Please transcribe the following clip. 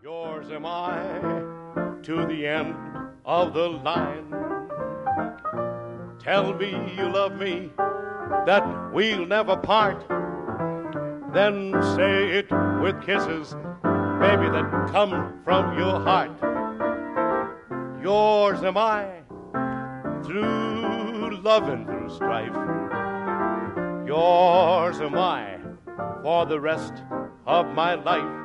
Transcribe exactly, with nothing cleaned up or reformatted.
Yours am I to the end of the line. Tell me you love me, that we'll never part. Then say it with kisses, baby, that come from your heart. Yours am I through love and through strife. Yours am I for the rest of my life.